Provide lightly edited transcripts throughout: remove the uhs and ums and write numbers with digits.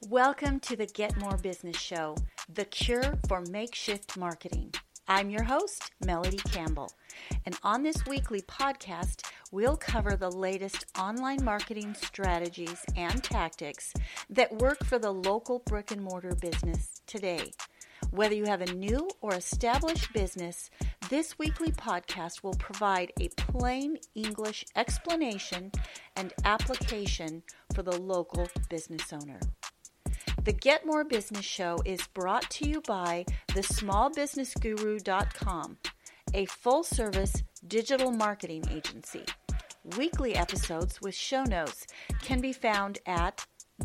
Welcome to the Get More Business Show, the cure for makeshift marketing. I'm your host, Melody Campbell, and on this weekly podcast, we'll cover the latest online marketing strategies and tactics that work for the local brick and mortar business today. Whether you have a new or established business, this weekly podcast will provide a plain English explanation and application for the local business owner. The Get More Business Show is brought to you by thesmallbusinessguru.com, a full-service digital marketing agency. Weekly episodes with show notes can be found at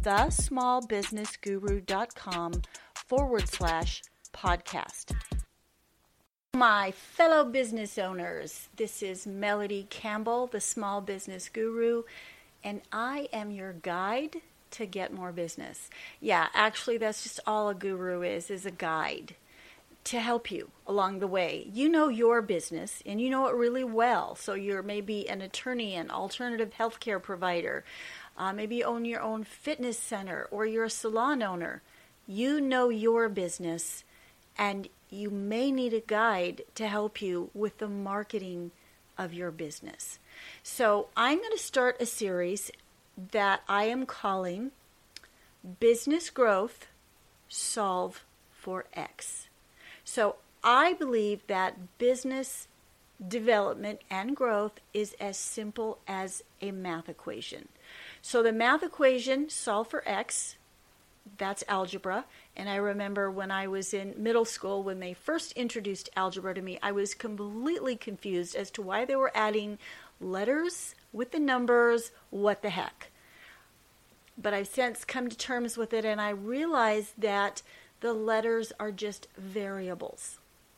thesmallbusinessguru.com/podcast. My fellow business owners, this is Melody Campbell, the Small Business Guru, and I am your guide to get more business. Yeah, actually, that's just all a guru is a guide to help you along the way. You know your business, and you know it really well. So you're maybe an attorney, an alternative healthcare provider. Maybe you own your own fitness center, or you're a salon owner. You know your business, and you may need a guide to help you with the marketing of your business. So I'm going to start a series that I am calling Business Growth, Solve for X. So I believe that business development and growth is as simple as a math equation. So the math equation, solve for X, that's algebra. And I remember when I was in middle school, when they first introduced algebra to me, I was completely confused as to why they were adding letters with the numbers. What the heck? But I've since come to terms with it, and I realized that the letters are just variables.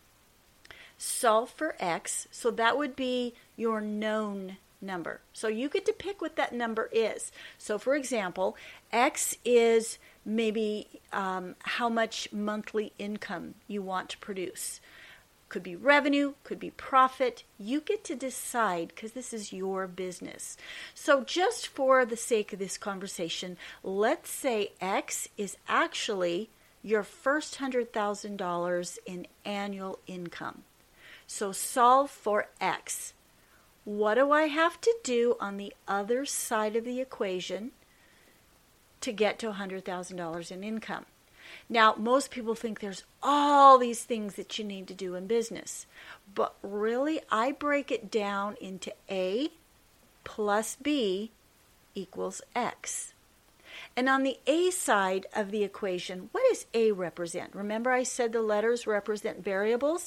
Solve for X, so that would be your known number. So you get to pick what that number is. So for example, X is maybe how much monthly income you want to produce. Could be revenue, could be profit. You get to decide because this is your business. So just for the sake of this conversation, let's say X is actually your first $100,000 in annual income. So solve for X. What do I have to do on the other side of the equation to get to $100,000 in income? Now, most people think there's all these things that you need to do in business. But really, I break it down into A plus B equals X. And on the A side of the equation, what does A represent? Remember I said the letters represent variables?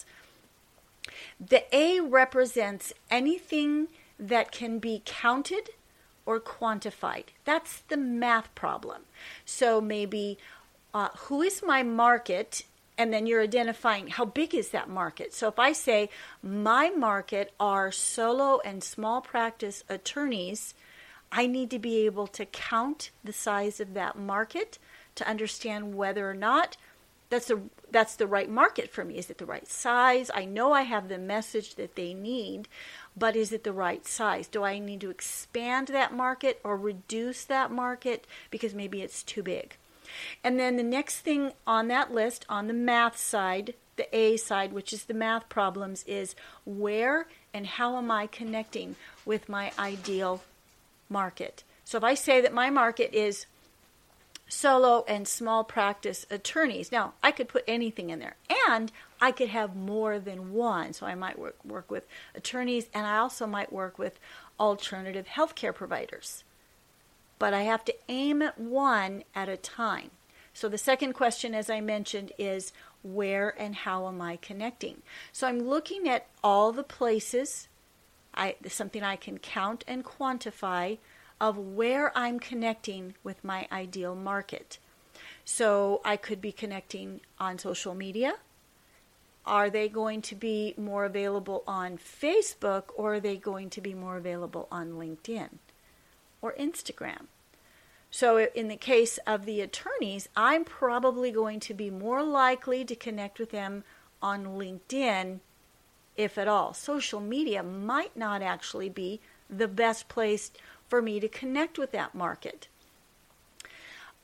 The A represents anything that can be counted or quantified. That's the math problem. So maybe who is my market? And then you're identifying how big is that market. So if I say my market are solo and small practice attorneys, I need to be able to count the size of that market to understand whether or not that's the right market for me. Is it the right size? I know I have the message that they need, but is it the right size? Do I need to expand that market or reduce that market because maybe it's too big? And then the next thing on that list, on the math side, the A side, which is the math problems, is where and how am I connecting with my ideal market? So if I say that my market is solo and small practice attorneys, now I could put anything in there, and I could have more than one. So I might work with attorneys, and I also might work with alternative healthcare providers. But I have to aim at one at a time. So the second question, as I mentioned, is where and how am I connecting? So I'm looking at all the places, something I can count and quantify, of where I'm connecting with my ideal market. So I could be connecting on social media. Are they going to be more available on Facebook, or are they going to be more available on LinkedIn or Instagram? So in the case of the attorneys, I'm probably going to be more likely to connect with them on LinkedIn, if at all. Social media might not actually be the best place for me to connect with that market.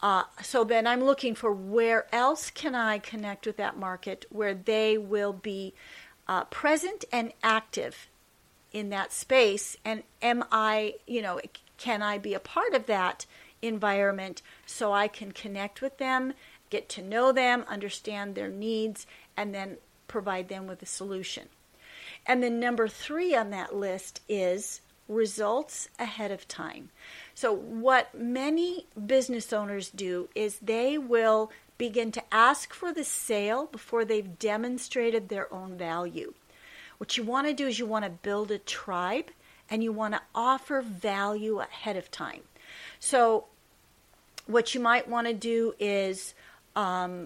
So then I'm looking for where else can I connect with that market where they will be present and active in that space. And am I, can I be a part of that environment so I can connect with them, get to know them, understand their needs, and then provide them with a solution. And then number 3 on that list is results ahead of time. So what many business owners do is they will begin to ask for the sale before they've demonstrated their own value. What you want to do is you want to build a tribe and you want to offer value ahead of time. So what you might want to do is have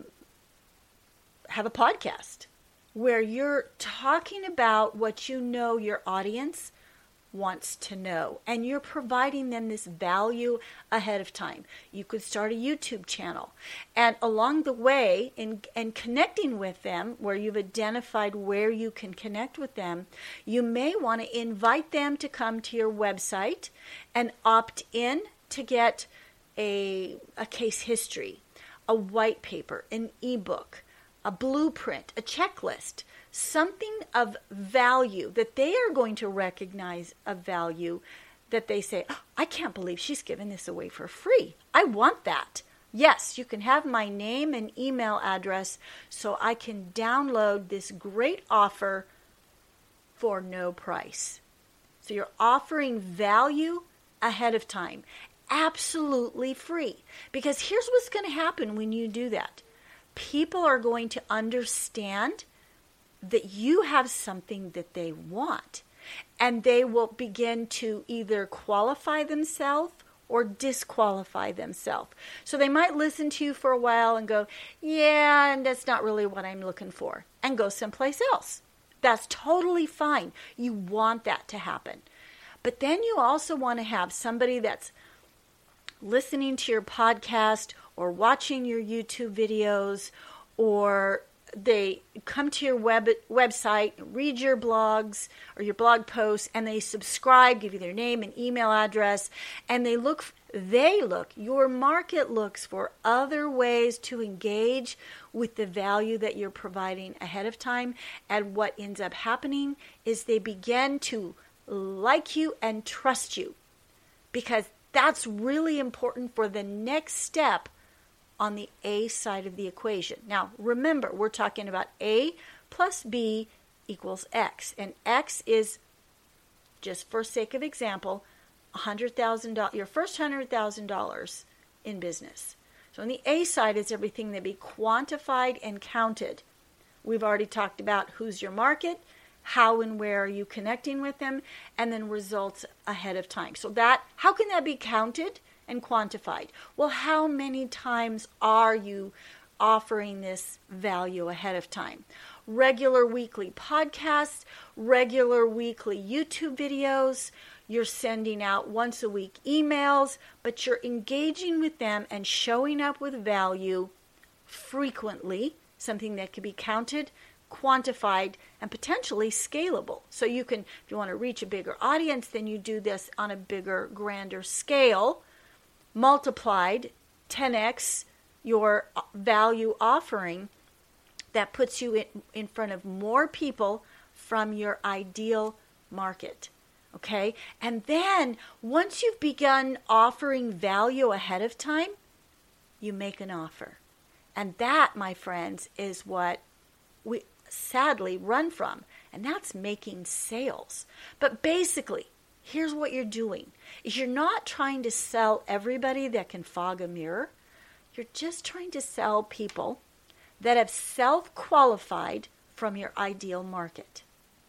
a podcast where you're talking about what you know your audience wants to know, and you're providing them this value ahead of time. You could start a YouTube channel, and along the way, in connecting with them, where you've identified where you can connect with them, you may want to invite them to come to your website and opt in to get a case history, a white paper, an ebook, a blueprint, a checklist, something of value that they are going to recognize of value, that they say, oh, I can't believe she's giving this away for free. I want that. Yes, you can have my name and email address so I can download this great offer for no price. So you're offering value ahead of time, absolutely free. Because here's what's going to happen when you do that. People are going to understand that you have something that they want, and they will begin to either qualify themselves or disqualify themselves. So they might listen to you for a while and go, yeah, and that's not really what I'm looking for, and go someplace else. That's totally fine. You want that to happen. But then you also want to have somebody that's listening to your podcast or watching your YouTube videos, or they come to your website, read your blogs or your blog posts, and they subscribe, give you their name and email address, and your market looks for other ways to engage with the value that you're providing ahead of time. And what ends up happening is they begin to like you and trust you, because that's really important for the next step on the A side of the equation. Now, remember, we're talking about A plus B equals X. And X is, just for sake of example, $100,000, your first $100,000 in business. So on the A side is everything that be quantified and counted. We've already talked about who's your market, how and where are you connecting with them, and then results ahead of time. So how can that be counted and quantified? Well, how many times are you offering this value ahead of time? Regular weekly podcasts, regular weekly YouTube videos, you're sending out once a week emails, but you're engaging with them and showing up with value frequently, something that can be counted, quantified, and potentially scalable. So you can, if you want to reach a bigger audience, then you do this on a bigger, grander scale, multiplied 10x your value offering. That puts you in front of more people from your ideal market. Okay? And then once you've begun offering value ahead of time, you make an offer. And that, my friends, is what we sadly run from. And that's making sales. But basically, here's what you're doing. Is you're not trying to sell everybody that can fog a mirror. You're just trying to sell people that have self-qualified from your ideal market.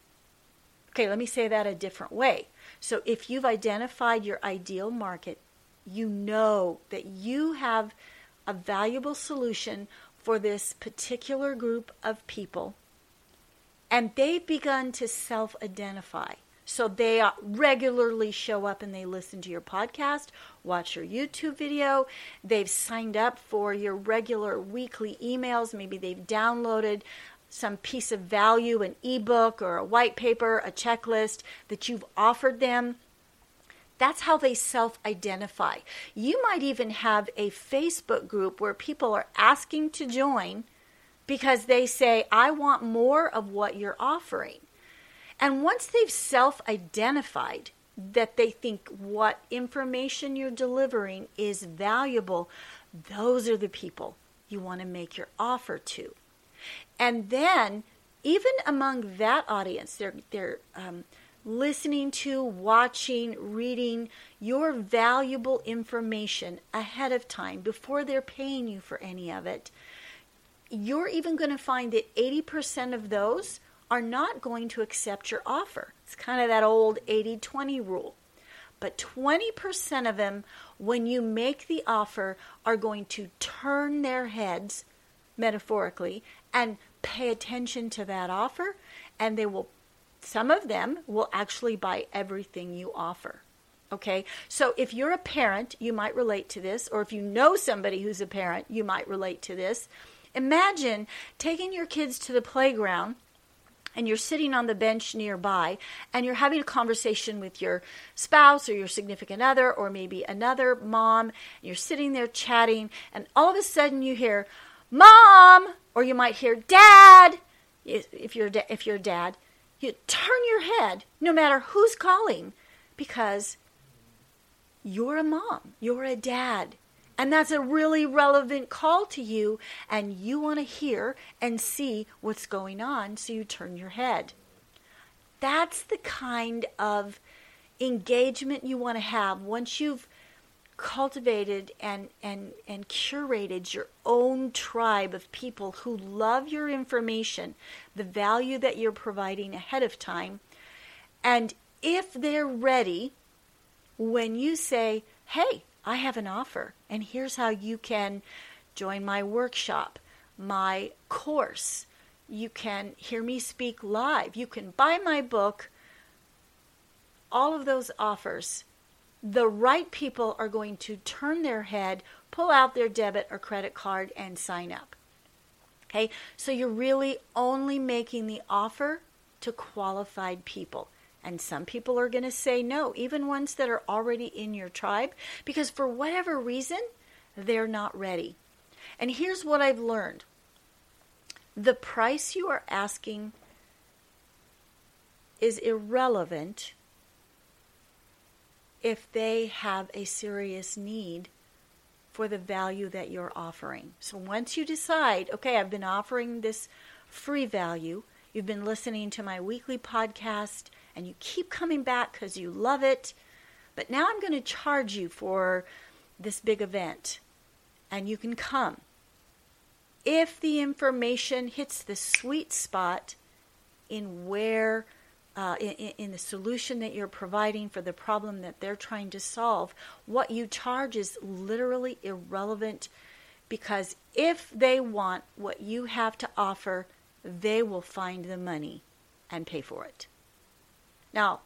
Okay, let me say that a different way. So if you've identified your ideal market, you know that you have a valuable solution for this particular group of people, and they've begun to self-identify. So they regularly show up and they listen to your podcast, watch your YouTube video. They've signed up for your regular weekly emails. Maybe they've downloaded some piece of value, an ebook or a white paper, a checklist that you've offered them. That's how they self-identify. You might even have a Facebook group where people are asking to join because they say, I want more of what you're offering. And once they've self-identified that they think what information you're delivering is valuable, those are the people you want to make your offer to. And then, even among that audience, they're listening to, watching, reading your valuable information ahead of time before they're paying you for any of it. You're even going to find that 80% of those are not going to accept your offer. It's kind of that old 80-20 rule. But 20% of them, when you make the offer, are going to turn their heads, metaphorically, and pay attention to that offer, and some of them will actually buy everything you offer. Okay? So if you're a parent, you might relate to this, or if you know somebody who's a parent, you might relate to this. Imagine taking your kids to the playground, and you're sitting on the bench nearby, and you're having a conversation with your spouse or your significant other, or maybe another mom, and you're sitting there chatting, and all of a sudden you hear, Mom! Or you might hear, Dad! If you're dad, you turn your head, no matter who's calling, because you're a mom, you're a dad. And that's a really relevant call to you, and you want to hear and see what's going on, so you turn your head. That's the kind of engagement you want to have once you've cultivated and curated your own tribe of people who love your information, the value that you're providing ahead of time. And if they're ready, when you say, hey, I have an offer, and here's how you can join my workshop, my course. You can hear me speak live. You can buy my book. All of those offers, the right people are going to turn their head, pull out their debit or credit card, and sign up. Okay? So you're really only making the offer to qualified people. And some people are going to say no, even ones that are already in your tribe, because for whatever reason, they're not ready. And here's what I've learned. The price you are asking is irrelevant if they have a serious need for the value that you're offering. So once you decide, okay, I've been offering this free value, you've been listening to my weekly podcast, and you keep coming back because you love it, but now I'm going to charge you for this big event, and you can come. If the information hits the sweet spot in where, in the solution that you're providing for the problem that they're trying to solve, what you charge is literally irrelevant, because if they want what you have to offer, they will find the money and pay for it. Now,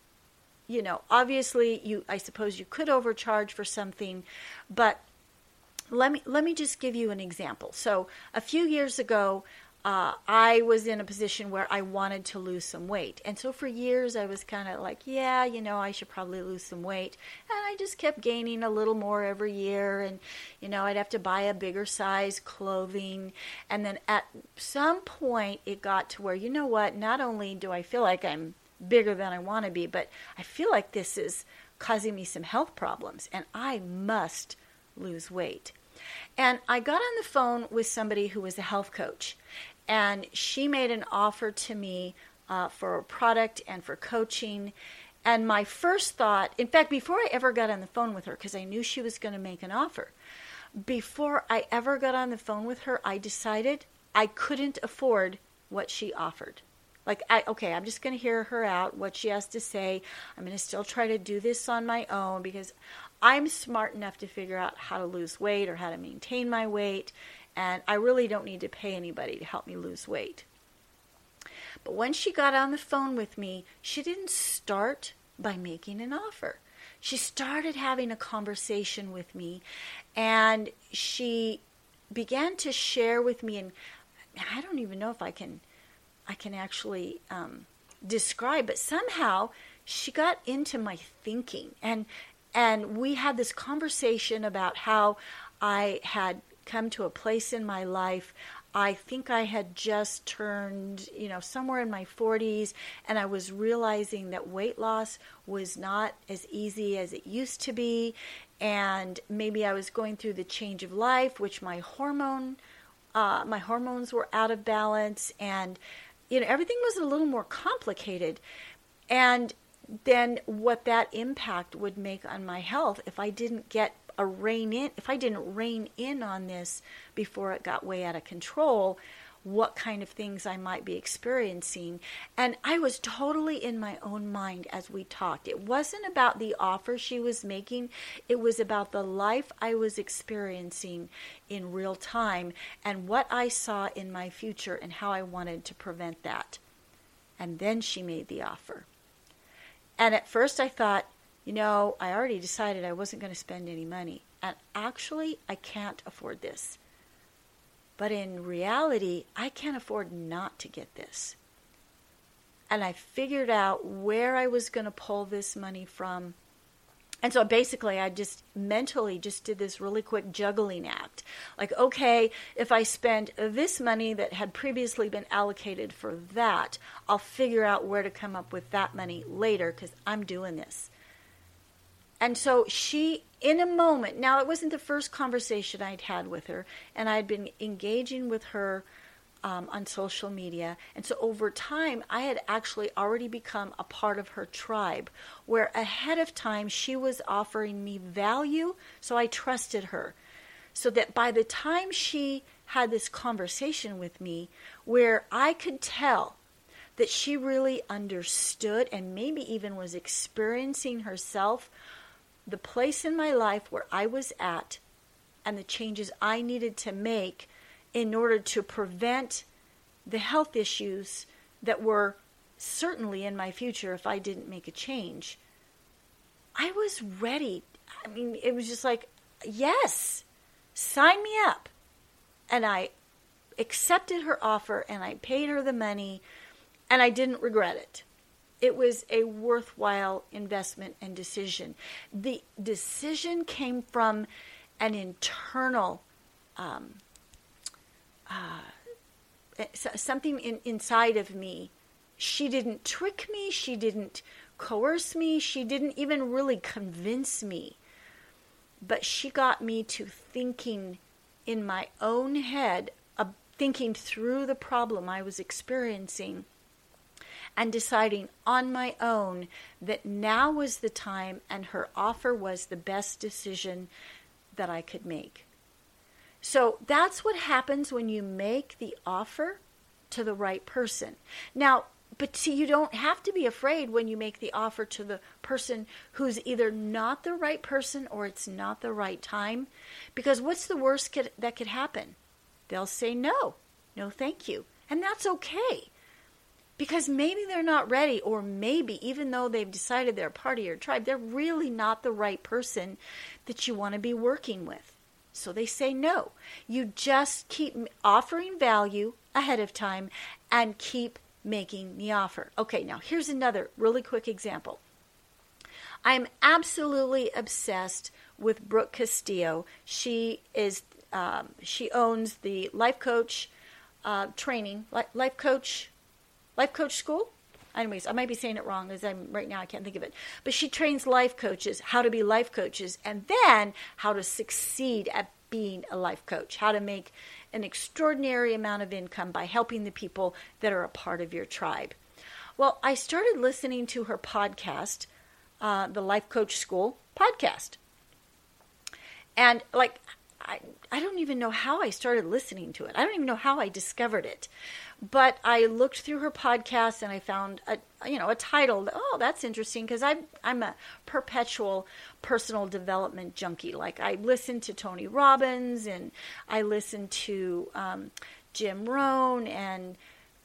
obviously, I suppose you could overcharge for something, but let me just give you an example. So a few years ago, I was in a position where I wanted to lose some weight. And so for years, I was kind of like, yeah, I should probably lose some weight. And I just kept gaining a little more every year. And, I'd have to buy a bigger size clothing. And then at some point, it got to where, not only do I feel like I'm bigger than I want to be, but I feel like this is causing me some health problems, and I must lose weight. And I got on the phone with somebody who was a health coach, and she made an offer to me for a product and for coaching. And my first thought, in fact, before I ever got on the phone with her, because I knew she was going to make an offer, before I ever got on the phone with her, I decided I couldn't afford what she offered. I'm just going to hear her out, what she has to say. I'm going to still try to do this on my own, because I'm smart enough to figure out how to lose weight or how to maintain my weight, and I really don't need to pay anybody to help me lose weight. But when she got on the phone with me, she didn't start by making an offer. She started having a conversation with me, and she began to share with me, and I don't even know if I can actually describe, but somehow she got into my thinking, and we had this conversation about how I had come to a place in my life. I think I had just turned, somewhere in my 40s, and I was realizing that weight loss was not as easy as it used to be, and maybe I was going through the change of life, which my hormones were out of balance, and everything was a little more complicated. And then what that impact would make on my health if I didn't rein in on this before it got way out of control, what kind of things I might be experiencing. And I was totally in my own mind as we talked. It wasn't about the offer she was making. It was about the life I was experiencing in real time and what I saw in my future and how I wanted to prevent that. And then she made the offer. And at first I thought, I already decided I wasn't going to spend any money. And actually, I can't afford this. But in reality, I can't afford not to get this. And I figured out where I was going to pull this money from. And so basically, I just mentally just did this really quick juggling act. Like, okay, if I spend this money that had previously been allocated for that, I'll figure out where to come up with that money later because I'm doing this. And so she, in a moment, now it wasn't the first conversation I'd had with her, and I'd been engaging with her on social media. And so over time, I had actually already become a part of her tribe, where ahead of time she was offering me value, so I trusted her. So that by the time she had this conversation with me, where I could tell that she really understood and maybe even was experiencing herself the place in my life where I was at and the changes I needed to make in order to prevent the health issues that were certainly in my future if I didn't make a change. I was ready. I mean, it was just like, yes, sign me up. And I accepted her offer and I paid her the money and I didn't regret it. It was a worthwhile investment and decision. The decision came from an internal, something inside of me. She didn't trick me. She didn't coerce me. She didn't even really convince me. But she got me to thinking in my own head, thinking through the problem I was experiencing, and deciding on my own that now was the time and her offer was the best decision that I could make. So that's what happens when you make the offer to the right person. Now, but see, you don't have to be afraid when you make the offer to the person who's either not the right person or it's not the right time. Because what's the worst that could happen? They'll say no thank you. And that's okay. Because maybe they're not ready, or maybe even though they've decided they're part of your tribe, they're really not the right person that you want to be working with. So they say no. You just keep offering value ahead of time and keep making the offer. Okay, now here's another really quick example. I'm absolutely obsessed with Brooke Castillo. She owns the Life Coach training, Life Coach School? Anyways, I might be saying it wrong as right now I can't think of it. But she trains life coaches, how to be life coaches, and then how to succeed at being a life coach, how to make an extraordinary amount of income by helping the people that are a part of your tribe. Well, I started listening to her podcast, the Life Coach School podcast. And I don't even know how I started listening to it. I don't even know how I discovered it. But I looked through her podcast and I found a title. Oh, that's interesting, because I'm a perpetual personal development junkie. Like, I listen to Tony Robbins and I listen to Jim Rohn and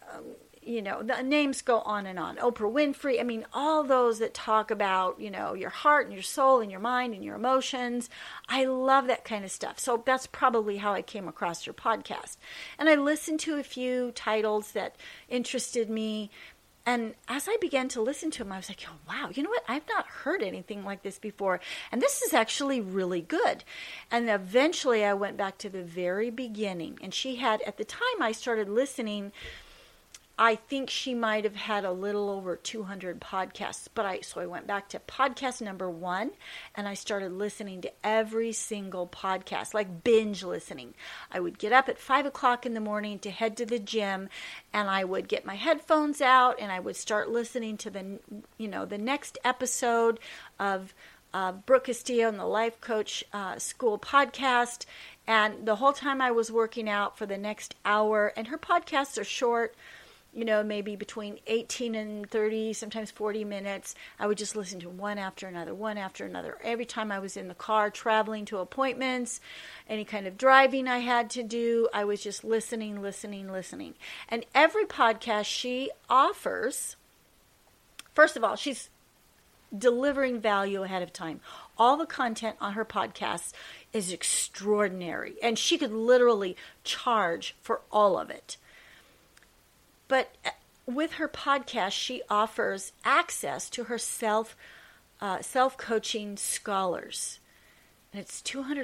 the names go on and on. Oprah Winfrey. I mean, all those that talk about, your heart and your soul and your mind and your emotions. I love that kind of stuff. So that's probably how I came across your podcast. And I listened to a few titles that interested me. And as I began to listen to him, I was like, oh, wow, you know what? I've not heard anything like this before. And this is actually really good. And eventually I went back to the very beginning. And she had, at the time I started listening, I think she might have had a little over 200 podcasts. So I went back to podcast number 1, and I started listening to every single podcast, like binge listening. I would get up at 5 o'clock in the morning to head to the gym, and I would get my headphones out, and I would start listening to the next episode of Brooke Castillo and the Life Coach School podcast. And the whole time I was working out for the next hour, and her podcasts are short, maybe between 18 and 30, sometimes 40 minutes. I would just listen to one after another. Every time I was in the car traveling to appointments, any kind of driving I had to do, I was just listening. And every podcast she offers, first of all, she's delivering value ahead of time. All the content on her podcast is extraordinary, and she could literally charge for all of it. But with her podcast, she offers access to her self-coaching scholars. And it's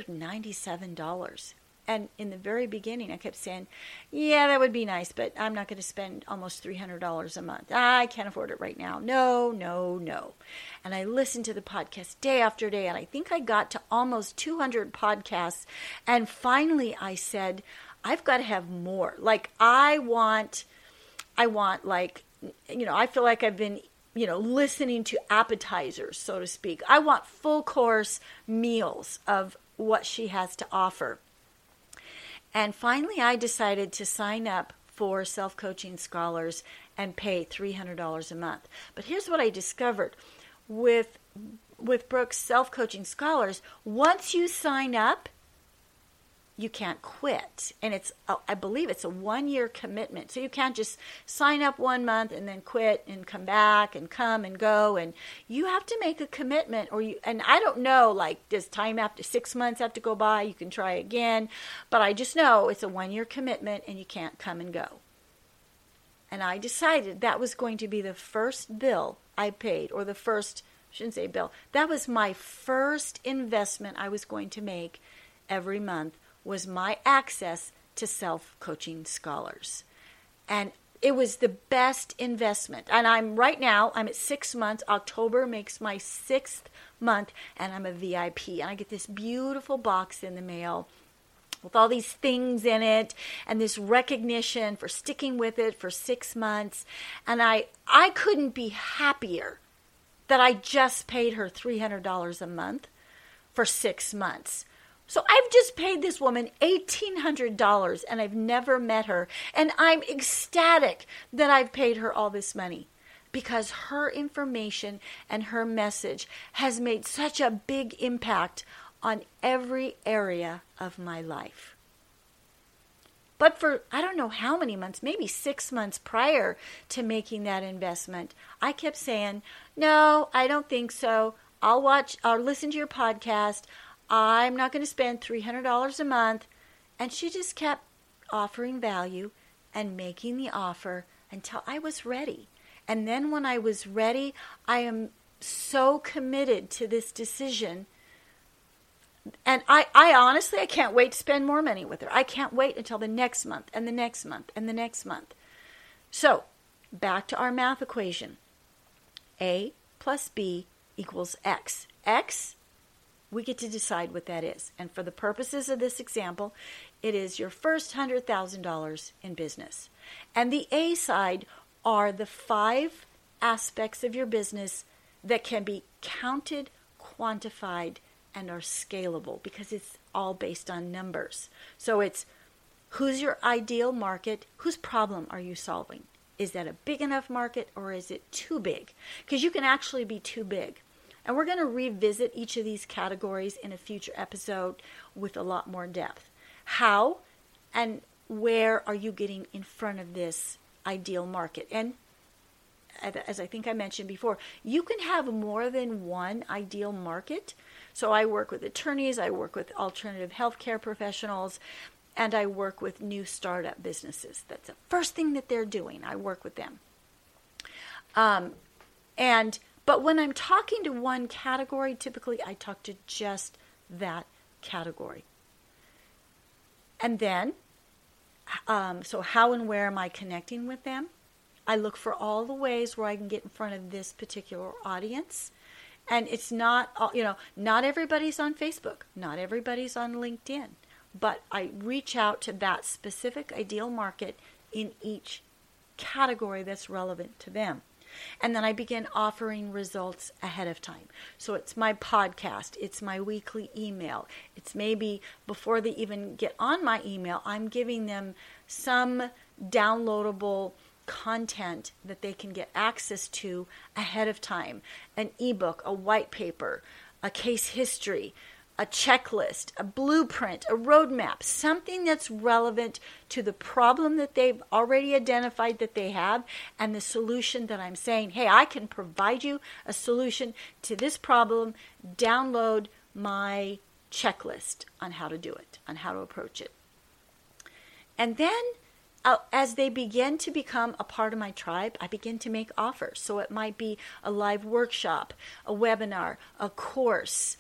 $297. And in the very beginning, I kept saying, yeah, that would be nice, but I'm not going to spend almost $300 a month. I can't afford it right now. No. And I listened to the podcast day after day, and I think I got to almost 200 podcasts. And finally, I said, I've got to have more. Like, I want like, I feel like I've been, listening to appetizers, so to speak. I want full course meals of what she has to offer. And finally, I decided to sign up for Self-Coaching Scholars and pay $300 a month. But here's what I discovered. With Brooke's Self-Coaching Scholars, once you sign up, you can't quit. And I believe it's a 1-year commitment. So you can't just sign up 1 month and then quit and come back and come and go. And you have to make a commitment, and I don't know, like, does time after 6 months have to go by? You can try again. But I just know it's a 1-year commitment and you can't come and go. And I decided that was going to be the first bill I paid, or the first, I shouldn't say bill, that was my first investment I was going to make every month, was my access to Self-Coaching Scholars. And it was the best investment. And I'm at 6 months. October makes my 6th month, and I'm a VIP. And I get this beautiful box in the mail with all these things in it and this recognition for sticking with it for 6 months. And I couldn't be happier that I just paid her $300 a month for 6 months. So I've just paid this woman $1,800, and I've never met her. And I'm ecstatic that I've paid her all this money, because her information and her message has made such a big impact on every area of my life. But for, I don't know how many months, maybe 6 months prior to making that investment, I kept saying, no, I don't think so. I'll listen to your podcast. I'm not going to spend $300 a month. And she just kept offering value and making the offer until I was ready. And then when I was ready, I am so committed to this decision. And I honestly, I can't wait to spend more money with her. I can't wait until the next month and the next month and the next month. So back to our math equation. A plus B equals X. X, we get to decide what that is. And for the purposes of this example, it is your first $100,000 in business. And the A side are the 5 aspects of your business that can be counted, quantified, and are scalable, because it's all based on numbers. So it's, who's your ideal market? Whose problem are you solving? Is that a big enough market, or is it too big? Because you can actually be too big. And we're going to revisit each of these categories in a future episode with a lot more depth. How and where are you getting in front of this ideal market? And as I think I mentioned before, you can have more than one ideal market. So I work with attorneys, I work with alternative healthcare professionals, and I work with new startup businesses. That's the first thing that they're doing. I work with them. But when I'm talking to one category, typically I talk to just that category. And then, so how and where am I connecting with them? I look for all the ways where I can get in front of this particular audience. And it's not, not everybody's on Facebook. Not everybody's on LinkedIn. But I reach out to that specific ideal market in each category that's relevant to them. And then I begin offering results ahead of time. So it's my podcast, it's my weekly email, it's maybe before they even get on my email, I'm giving them some downloadable content that they can get access to ahead of time. An ebook, a white paper, a case history, a checklist, a blueprint, a roadmap, something that's relevant to the problem that they've already identified that they have and the solution that I'm saying, hey, I can provide you a solution to this problem. Download my checklist on how to do it, on how to approach it. And then as they begin to become a part of my tribe, I begin to make offers. So it might be a live workshop, a webinar, a course.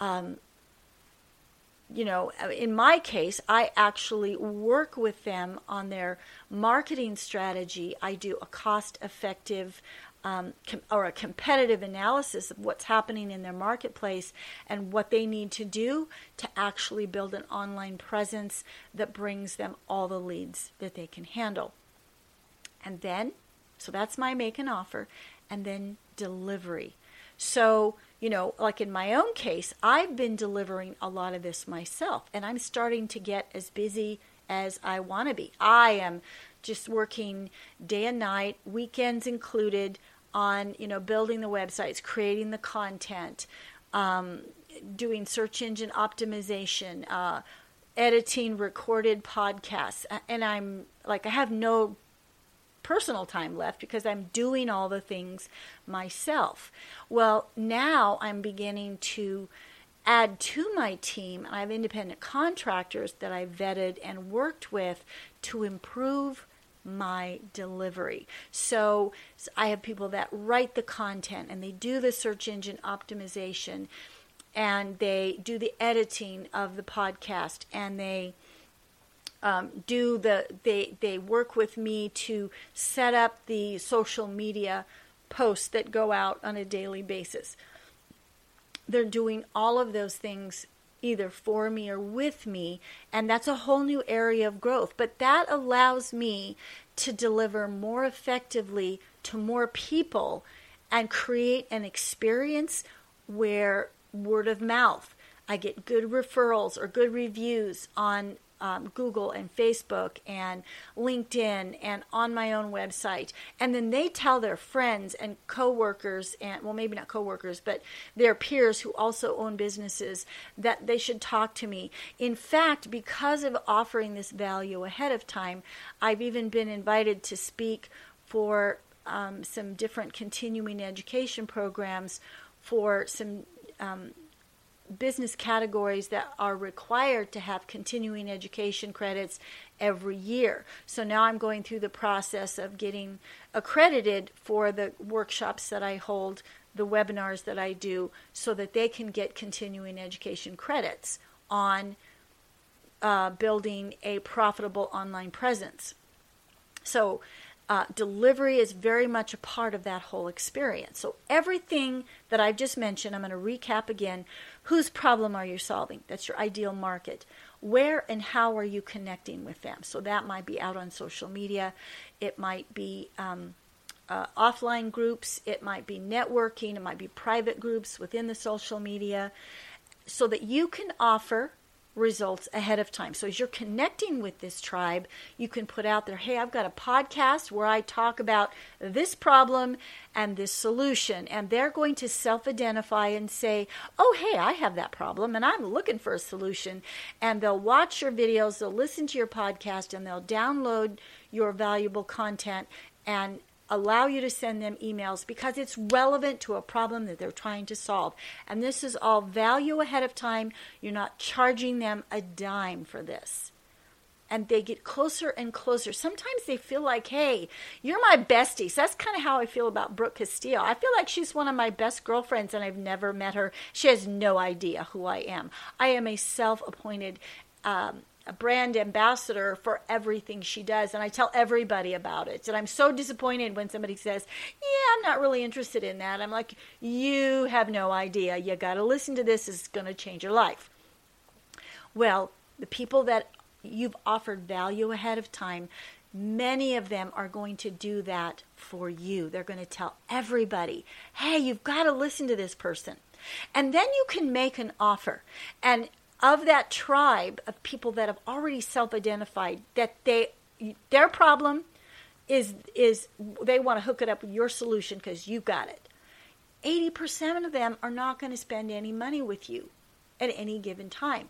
In my case, I actually work with them on their marketing strategy. I do a cost-effective or a competitive analysis of what's happening in their marketplace and what they need to do to actually build an online presence that brings them all the leads that they can handle. And then, so that's my make an offer, and then delivery. So, like in my own case, I've been delivering a lot of this myself, and I'm starting to get as busy as I want to be. I am just working day and night, weekends included, on, building the websites, creating the content, doing search engine optimization, editing recorded podcasts. And I have no personal time left because I'm doing all the things myself. Well, now I'm beginning to add to my team, and I have independent contractors that I vetted and worked with to improve my delivery. So I have people that write the content and they do the search engine optimization and they do the editing of the podcast and they they work with me to set up the social media posts that go out on a daily basis. They're doing all of those things either for me or with me, and that's a whole new area of growth. But that allows me to deliver more effectively to more people and create an experience where word of mouth, I get good referrals or good reviews on Google and Facebook and LinkedIn and on my own website. And then they tell their friends and coworkers and, well, maybe not coworkers, but their peers who also own businesses that they should talk to me. In fact, because of offering this value ahead of time, I've even been invited to speak for some different continuing education programs for some business categories that are required to have continuing education credits every year. So now I'm going through the process of getting accredited for the workshops that I hold, the webinars that I do, so that they can get continuing education credits on building a profitable online presence. So delivery is very much a part of that whole experience. So everything that I've just mentioned, I'm going to recap again. Whose problem are you solving? That's your ideal market. Where and how are you connecting with them? So that might be out on social media. It might be offline groups. It might be networking. It might be private groups within the social media, so that you can offer results ahead of time. So as you're connecting with this tribe, you can put out there, hey, I've got a podcast where I talk about this problem and this solution, and they're going to self-identify and say, oh, hey, I have that problem and I'm looking for a solution. And they'll watch your videos, they'll listen to your podcast, and they'll download your valuable content and allow you to send them emails because it's relevant to a problem that they're trying to solve. And this is all value ahead of time. You're not charging them a dime for this. and they get closer and closer. Sometimes they feel like, hey, you're my bestie. So that's kind of how I feel about Brooke Castillo. I feel like she's one of my best girlfriends, and I've never met her. She has no idea who I am. I am a self-appointed a brand ambassador for everything she does, and I tell everybody about it. And I'm so disappointed when somebody says, yeah, I'm not really interested in that. I'm like, you have no idea. You got to listen to this. It's going to change your life. Well, the people that you've offered value ahead of time, many of them are going to do that for you. They're going to tell everybody, hey, you've got to listen to this person. And then you can make an offer. And of that tribe of people that have already self-identified that their problem is they want to hook it up with your solution because you got it. 80% of them are not going to spend any money with you at any given time.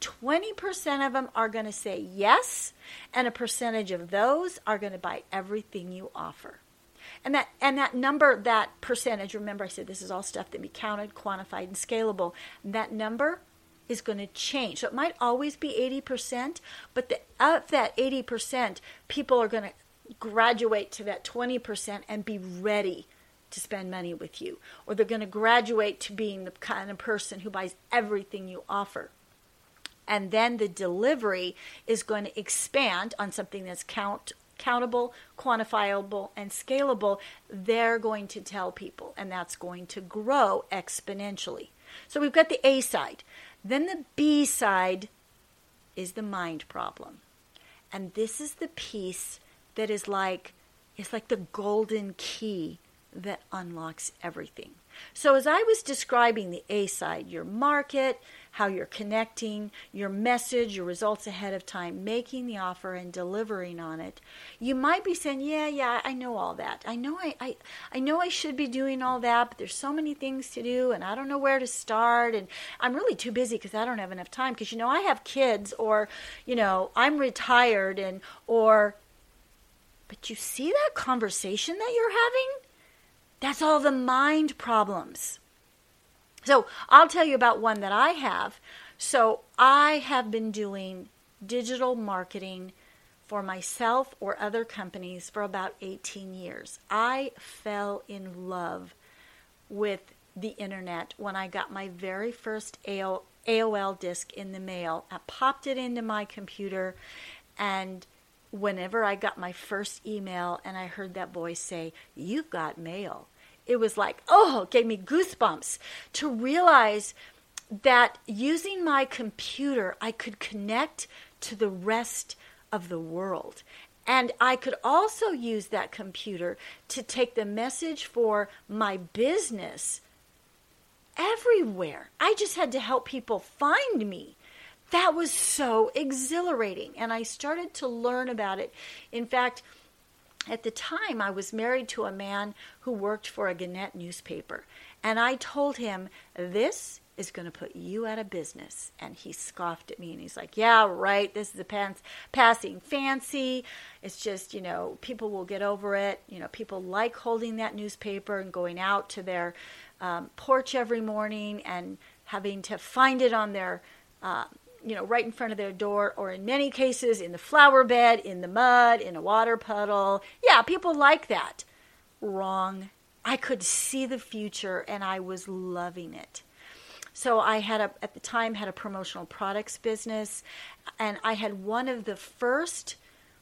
20% of them are going to say yes, and a percentage of those are going to buy everything you offer. And that number, that percentage, remember I said this is all stuff that can be counted, quantified, and scalable. That number is going to change. So it might always be 80%, but of that 80%, people are going to graduate to that 20% and be ready to spend money with you. Or they're going to graduate to being the kind of person who buys everything you offer. And then the delivery is going to expand on something that's countable, quantifiable, and scalable. They're going to tell people, and that's going to grow exponentially. So we've got the A side. Then the B side is the mind problem. And this is the piece that is like, it's like the golden key that unlocks everything. So as I was describing the A side, your market, how you're connecting, your message, your results ahead of time, making the offer and delivering on it, you might be saying, yeah, I know all that. I know I should be doing all that, but there's so many things to do, and I don't know where to start, and I'm really too busy because I don't have enough time because, I have kids, or, I'm retired, but you see that conversation that you're having? That's all the mind problems. So I'll tell you about one that I have. So I have been doing digital marketing for myself or other companies for about 18 years. I fell in love with the internet when I got my very first AOL disk in the mail. I popped it into my computer, and whenever I got my first email and I heard that voice say, "You've got mail," it was like, it gave me goosebumps to realize that using my computer, I could connect to the rest of the world. And I could also use that computer to take the message for my business everywhere. I just had to help people find me. That was so exhilarating. And I started to learn about it. In fact, at the time, I was married to a man who worked for a Gannett newspaper. And I told him, this is going to put you out of business. And he scoffed at me, and he's like, yeah, right, this is a passing fancy. It's just, people will get over it. People like holding that newspaper and going out to their porch every morning and having to find it on their right in front of their door, or in many cases in the flower bed, in the mud, in a water puddle. Yeah, people like that. Wrong. I could see the future, and I was loving it. So I at the time had a promotional products business, and I had one of the first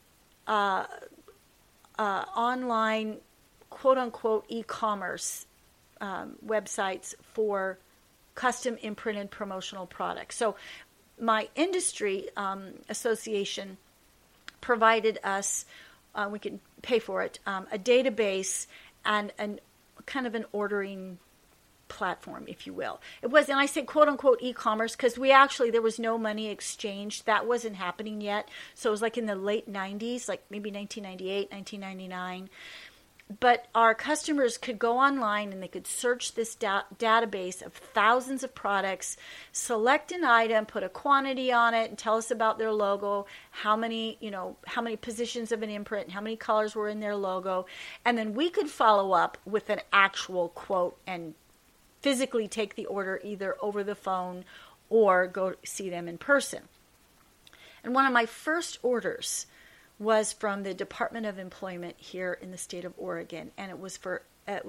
online, quote-unquote, e-commerce websites for custom imprinted promotional products. So my industry association provided us, we could pay for it, a database and kind of an ordering platform, if you will. It was, and I say quote unquote e-commerce because there was no money exchanged. That wasn't happening yet. So it was like in the late 90s, like maybe 1998, 1999. But our customers could go online and they could search this database of thousands of products, select an item, put a quantity on it, and tell us about their logo, how many positions of an imprint, how many colors were in their logo. And then we could follow up with an actual quote and physically take the order either over the phone or go see them in person. And one of my first orders was from the Department of Employment here in the state of Oregon, and it was for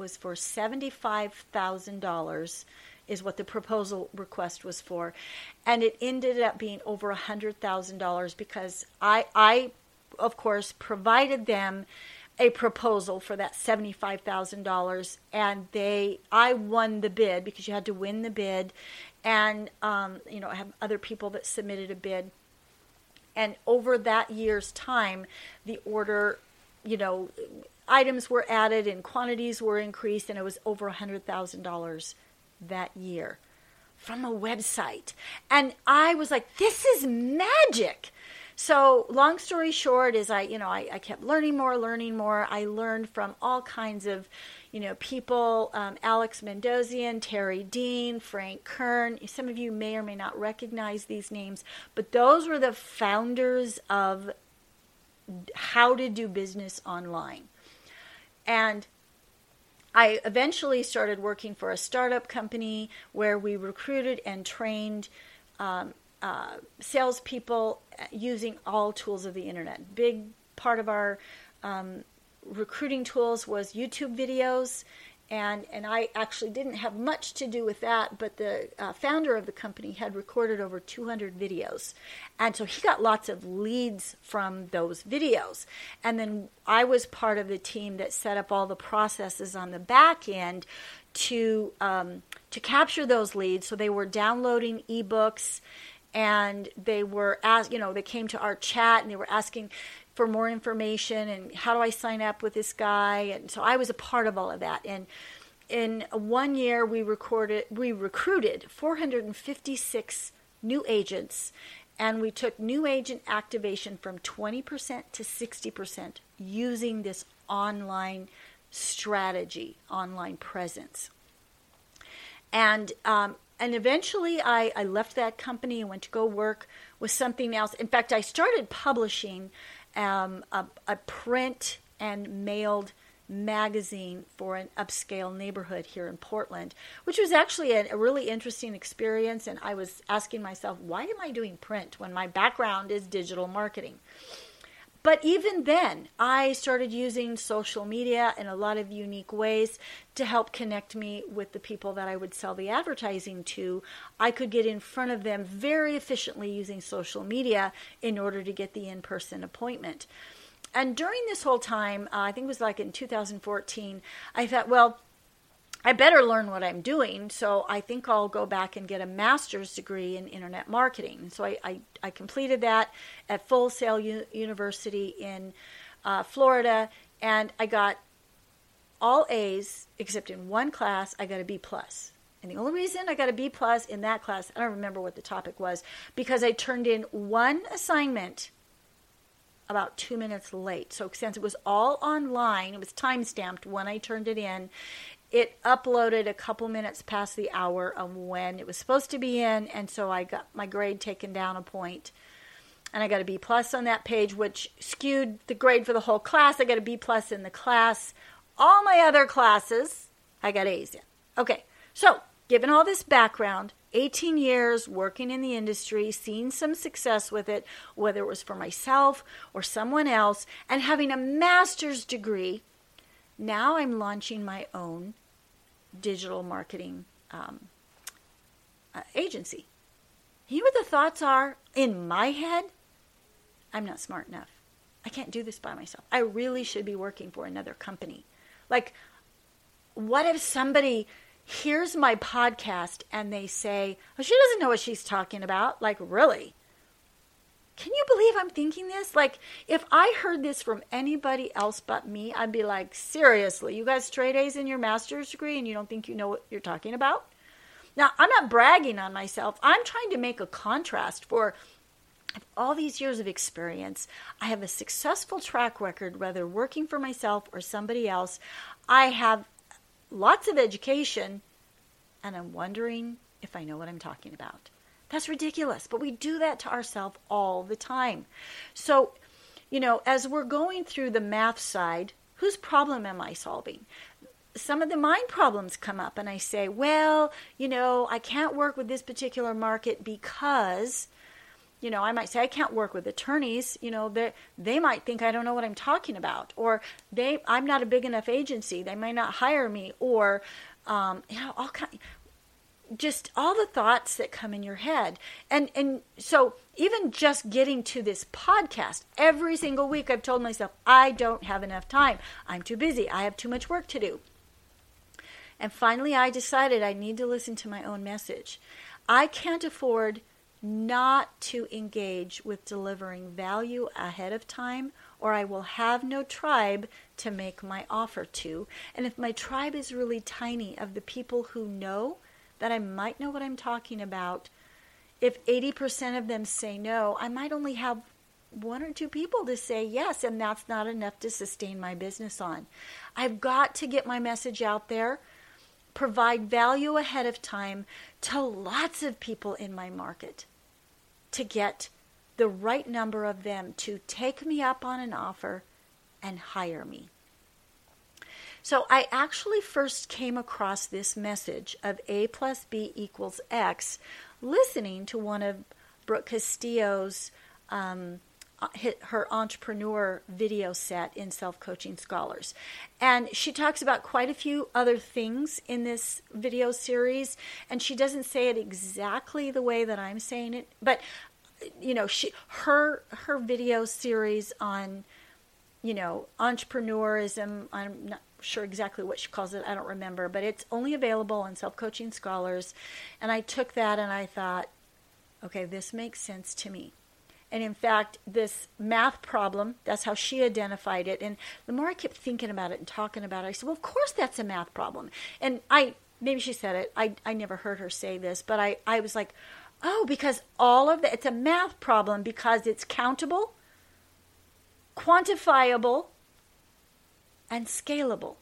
$75,000 is what the proposal request was for, and it ended up being over $100,000 because I of course provided them a proposal for that $75,000, and I won the bid because you had to win the bid, and I have other people that submitted a bid. And over that year's time, the order, items were added and quantities were increased, and it was over $100,000 that year from a website. And I was like, this is magic. So long story short is I kept learning more. I learned from all kinds of, people, Alex Mendozian, Terry Dean, Frank Kern. Some of you may or may not recognize these names, but those were the founders of how to do business online. And I eventually started working for a startup company where we recruited and trained salespeople using all tools of the internet. Big part of our recruiting tools was YouTube videos, and I actually didn't have much to do with that, but the founder of the company had recorded over 200 videos, and so he got lots of leads from those videos. And then I was part of the team that set up all the processes on the back end to capture those leads. So they were downloading ebooks, and they were they came to our chat and they were asking for more information and how do I sign up with this guy. And so I was a part of all of that. And in 1 year, we recruited 456 new agents, and we took new agent activation from 20% to 60% using this online strategy, online presence. And eventually I left that company and went to go work with something else. In fact, I started publishing a print and mailed magazine for an upscale neighborhood here in Portland, which was actually a really interesting experience. And I was asking myself, why am I doing print when my background is digital marketing? But even then, I started using social media in a lot of unique ways to help connect me with the people that I would sell the advertising to. I could get in front of them very efficiently using social media in order to get the in-person appointment. And during this whole time, I think it was like in 2014, I thought, well, I better learn what I'm doing, so I think I'll go back and get a master's degree in internet marketing. So I completed that at Full Sail University in Florida, and I got all A's except in one class. I got a B+. And the only reason I got a B+ in that class, I don't remember what the topic was, because I turned in one assignment about 2 minutes late. So since it was all online, it was time-stamped when I turned it in, it uploaded a couple minutes past the hour of when it was supposed to be in, and so I got my grade taken down a point. And I got a B+ on that page, which skewed the grade for the whole class. I got a B+ in the class. All my other classes, I got A's in. Okay, so given all this background, 18 years working in the industry, seeing some success with it, whether it was for myself or someone else, and having a master's degree, now I'm launching my own digital marketing agency. You know what the thoughts are in my head? I'm not smart enough. I can't do this by myself. I really should be working for another company. Like, what if somebody hears my podcast and they say, oh, she doesn't know what she's talking about? Like, really? Can you believe I'm thinking this? Like, if I heard this from anybody else but me, I'd be like, seriously, you got straight A's in your master's degree and you don't think you know what you're talking about? Now, I'm not bragging on myself. I'm trying to make a contrast for all these years of experience. I have a successful track record, whether working for myself or somebody else. I have lots of education, and I'm wondering if I know what I'm talking about. That's ridiculous, but we do that to ourselves all the time. So, as we're going through the math side, whose problem am I solving? Some of the mind problems come up, and I say, well, I can't work with this particular market because, I might say I can't work with attorneys. They might think I don't know what I'm talking about, or I'm not a big enough agency. They might not hire me, or just all the thoughts that come in your head. And so even just getting to this podcast, every single week I've told myself, I don't have enough time. I'm too busy. I have too much work to do. And finally I decided I need to listen to my own message. I can't afford not to engage with delivering value ahead of time, or I will have no tribe to make my offer to. And if my tribe is really tiny of the people who know that I might know what I'm talking about, if 80% of them say no, I might only have 1 or 2 people to say yes, and that's not enough to sustain my business on. I've got to get my message out there, provide value ahead of time to lots of people in my market, to get the right number of them to take me up on an offer and hire me. So I actually first came across this message of A plus B equals X listening to one of Brooke Castillo's, her entrepreneur video set in Self-Coaching Scholars. And she talks about quite a few other things in this video series, and she doesn't say it exactly the way that I'm saying it, but her video series on entrepreneurism, I'm not sure exactly what she calls it, I don't remember, but it's only available on Self-Coaching Scholars. And I took that and I thought, okay, this makes sense to me. And in fact, this math problem, that's how she identified it. And the more I kept thinking about it and talking about it, I said, well, of course that's a math problem. And maybe she said it, I never heard her say this, but I was like, oh, because all of that, it's a math problem because it's countable, quantifiable, and scalable.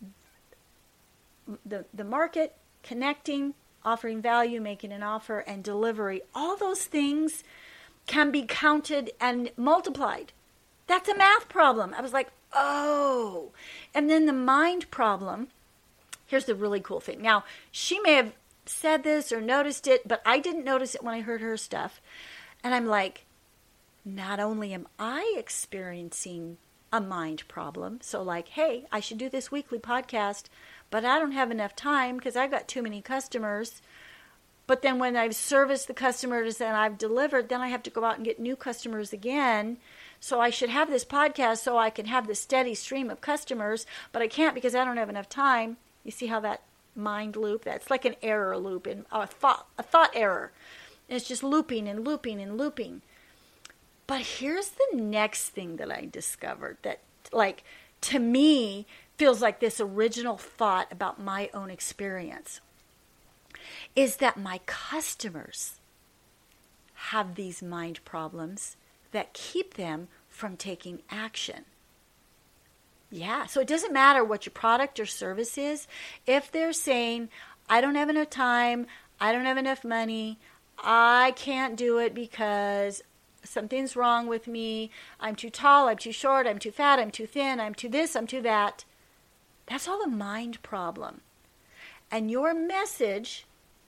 The market, connecting, offering value, making an offer, and delivery, all those things can be counted and multiplied. That's a math problem. I was like, oh. And then the mind problem, here's the really cool thing. Now, she may have said this or noticed it, but I didn't notice it when I heard her stuff. And I'm like, not only am I experiencing a mind problem, so like, hey, I should do this weekly podcast, but I don't have enough time because I've got too many customers. But then when I've serviced the customers and I've delivered, then I have to go out and get new customers again. So I should have this podcast so I can have this steady stream of customers, but I can't because I don't have enough time. You see how that mind loop, that's like an error loop, and a thought error. And it's just looping and looping and looping. But here's the next thing that I discovered that, like, to me, feels like this original thought about my own experience, is that my customers have these mind problems that keep them from taking action. Yeah, so it doesn't matter what your product or service is. If they're saying, I don't have enough time, I don't have enough money, I can't do it because something's wrong with me, I'm too tall, I'm too short, I'm too fat, I'm too thin, I'm too this, I'm too that. That's all a mind problem. And your message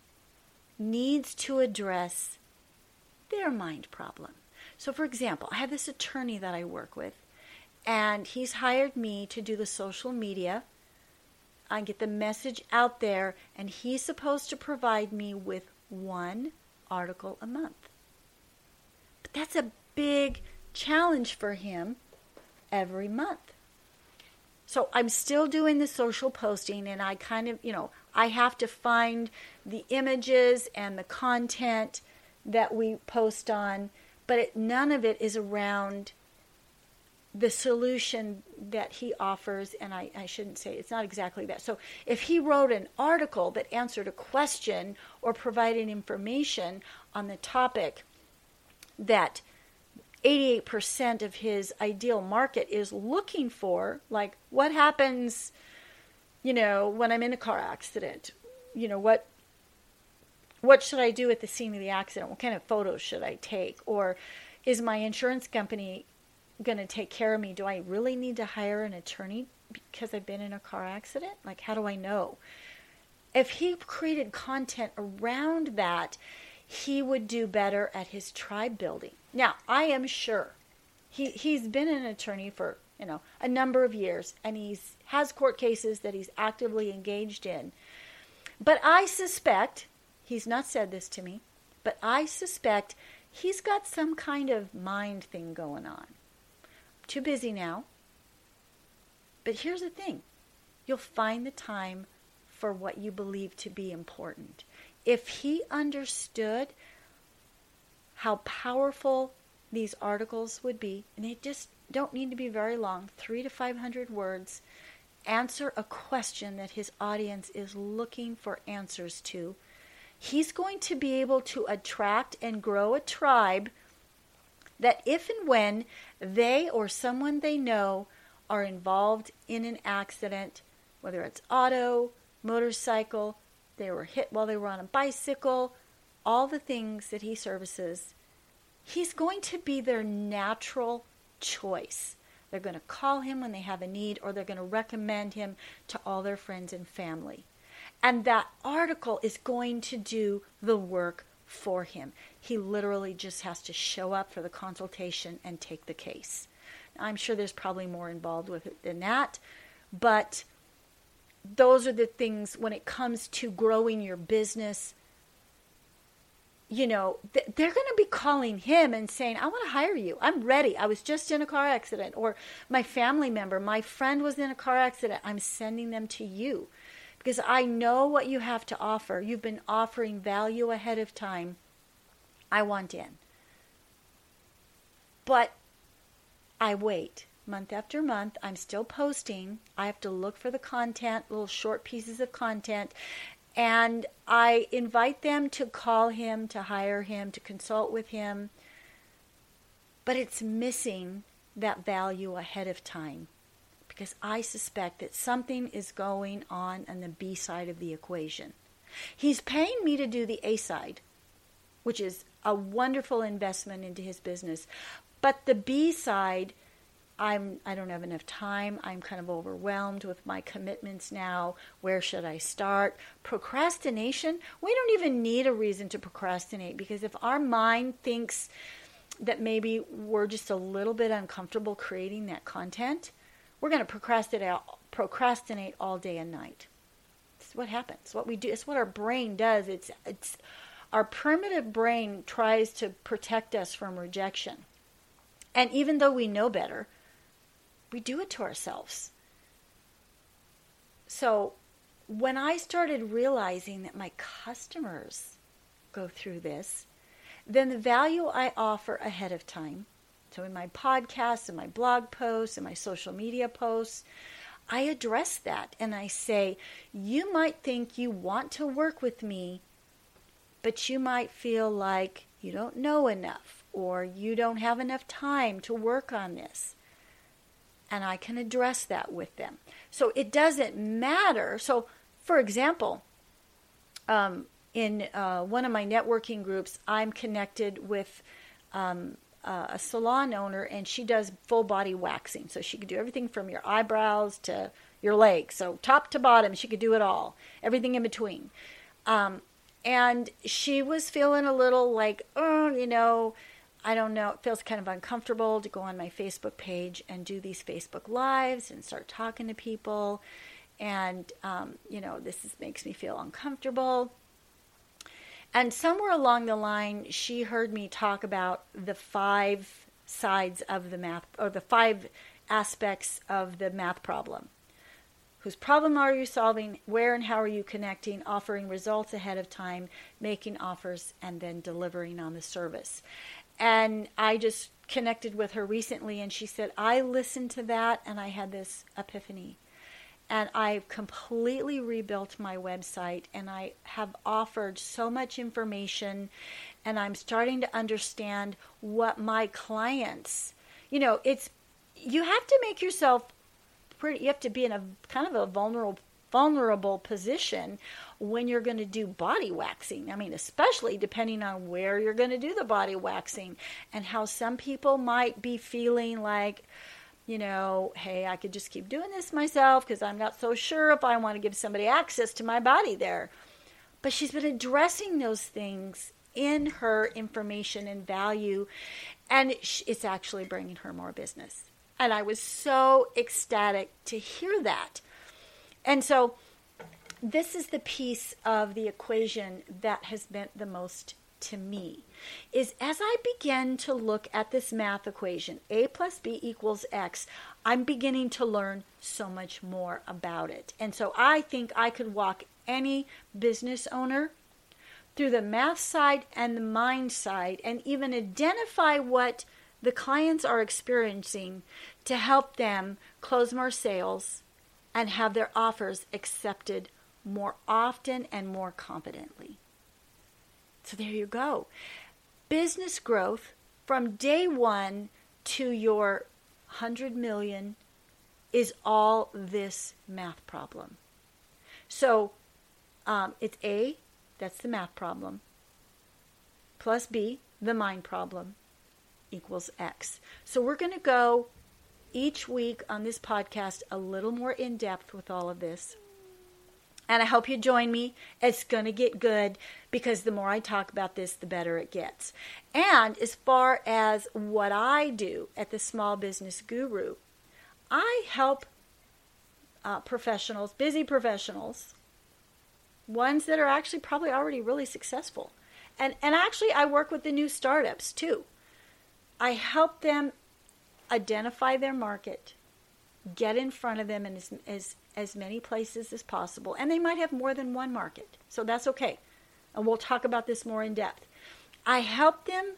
needs to address their mind problem. So for example, I have this attorney that I work with, and he's hired me to do the social media. I get the message out there, and he's supposed to provide me with 1 article a month. But that's a big challenge for him every month. So I'm still doing the social posting, and I kind of, I have to find the images and the content that we post on, but none of it is around the solution that he offers, and I shouldn't say it's not exactly that. So if he wrote an article that answered a question or provided information on the topic that 88% of his ideal market is looking for, like what happens, when I'm in a car accident, what should I do at the scene of the accident? What kind of photos should I take? Or is my insurance company going to take care of me? Do I really need to hire an attorney because I've been in a car accident? Like, how do I know? If he created content around that, he would do better at his tribe building. Now, I am sure he's been an attorney for, a number of years, and has court cases that he's actively engaged in. But I suspect, he's not said this to me, but I suspect he's got some kind of mind thing going on. Too busy now. But here's the thing. You'll find the time for what you believe to be important. If he understood how powerful these articles would be, and they just don't need to be very long, 300 to 500 words, answer a question that his audience is looking for answers to, he's going to be able to attract and grow a tribe that if and when they or someone they know are involved in an accident, whether it's auto, motorcycle, they were hit while they were on a bicycle, all the things that he services, he's going to be their natural choice. They're going to call him when they have a need, or they're going to recommend him to all their friends and family. And that article is going to do the work for him. He literally just has to show up for the consultation and take the case. Now, I'm sure there's probably more involved with it than that, but those are the things when it comes to growing your business. They're going to be calling him and saying, I want to hire you. I'm ready. I was just in a car accident. Or my family member, my friend was in a car accident. I'm sending them to you because I know what you have to offer. You've been offering value ahead of time. I want in. But I wait. Month after month, I'm still posting. I have to look for the content, little short pieces of content. And I invite them to call him, to hire him, to consult with him. But it's missing that value ahead of time because I suspect that something is going on the B side of the equation. He's paying me to do the A side, which is a wonderful investment into his business. But the B side, I don't have enough time. I'm kind of overwhelmed with my commitments now. Where should I start? Procrastination, we don't even need a reason to procrastinate because if our mind thinks that maybe we're just a little bit uncomfortable creating that content, we're going to procrastinate all day and night. It's what happens. What we do, it's what our brain does. It's our primitive brain tries to protect us from rejection. And even though we know better, we do it to ourselves. So when I started realizing that my customers go through this, then the value I offer ahead of time, so in my podcasts, in my blog posts, in my social media posts, I address that and I say, you might think you want to work with me, but you might feel like you don't know enough or you don't have enough time to work on this. And I can address that with them. So it doesn't matter. So, for example, in one of my networking groups, I'm connected with a salon owner, and she does full body waxing. So she could do everything from your eyebrows to your legs. So top to bottom, she could do it all, everything in between. And she was feeling a little like, I don't know, it feels kind of uncomfortable to go on my Facebook page and do these Facebook Lives and start talking to people. And, makes me feel uncomfortable. And somewhere along the line, she heard me talk about the 5 sides of the math, or the 5 aspects of the math problem. Whose problem are you solving? Where and how are you connecting? Offering results ahead of time, making offers, and then delivering on the service. And I just connected with her recently, and she said, I listened to that, and I had this epiphany. And I've completely rebuilt my website, and I have offered so much information, and I'm starting to understand what my clients, you have to make yourself you have to be in a kind of a vulnerable position when you're going to do body waxing. I mean, especially depending on where you're going to do the body waxing and how some people might be feeling like, hey, I could just keep doing this myself because I'm not so sure if I want to give somebody access to my body there. But she's been addressing those things in her information and value, and it's actually bringing her more business. And I was so ecstatic to hear that. And so this is the piece of the equation that has meant the most to me, is as I begin to look at this math equation, A plus B equals X, I'm beginning to learn so much more about it. And so I think I could walk any business owner through the math side and the mind side and even identify what the clients are experiencing to help them close more sales and have their offers accepted more often and more confidently. So there you go. Business growth from day one to your 100 million is all this math problem. So it's A, that's the math problem, plus B, the mind problem, equals X. So we're going to go each week on this podcast a little more in depth with all of this. And I hope you join me. It's going to get good because the more I talk about this, the better it gets. And as far as what I do at the Small Business Guru, I help professionals, busy professionals, ones that are actually probably already really successful. And actually, I work with the new startups too. I help them identify their market, get in front of them in as many places as possible. And they might have more than one market, so that's okay. And we'll talk about this more in depth. I help them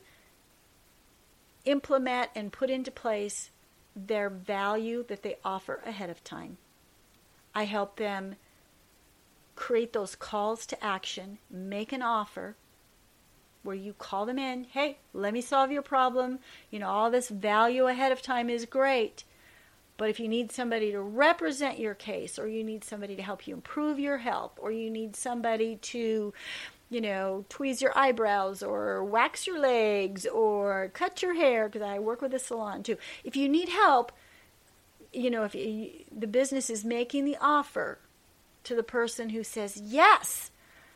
implement and put into place their value that they offer ahead of time. I help them create those calls to action, make an offer where you call them in, hey, let me solve your problem. You know, all this value ahead of time is great. But if you need somebody to represent your case, or you need somebody to help you improve your health, or you need somebody to, you know, tweeze your eyebrows or wax your legs or cut your hair, because I work with a salon too. If you need help, you know, if the business is making the offer to the person who says, yes,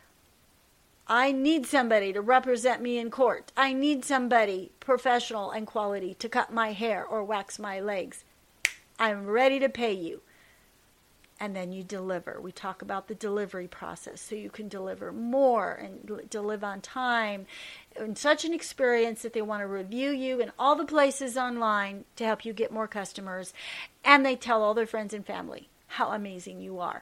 I need somebody to represent me in court. I need somebody professional and quality to cut my hair or wax my legs. I'm ready to pay you. And then you deliver. We talk about the delivery process, so you can deliver more and deliver on time and such an experience that they want to review you in all the places online to help you get more customers. And they tell all their friends and family how amazing you are.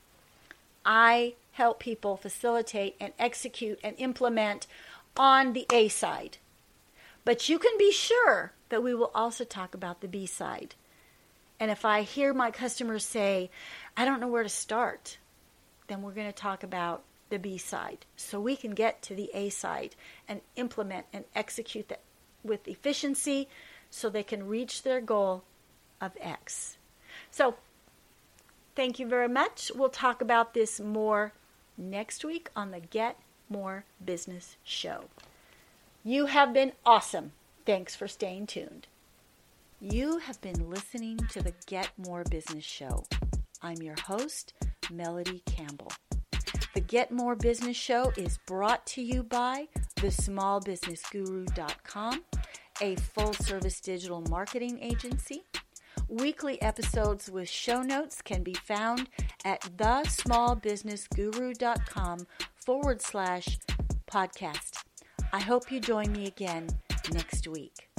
I help people facilitate and execute and implement on the A side. But you can be sure that we will also talk about the B side. And if I hear my customers say, I don't know where to start, then we're going to talk about the B side. So we can get to the A side and implement and execute that with efficiency so they can reach their goal of X. So thank you very much. We'll talk about this more next week on the Get More Business Show. You have been awesome. Thanks for staying tuned. You have been listening to the Get More Business Show. I'm your host, Melody Campbell. The Get More Business Show is brought to you by thesmallbusinessguru.com, a full-service digital marketing agency. Weekly episodes with show notes can be found at thesmallbusinessguru.com/podcast. I hope you join me again next week.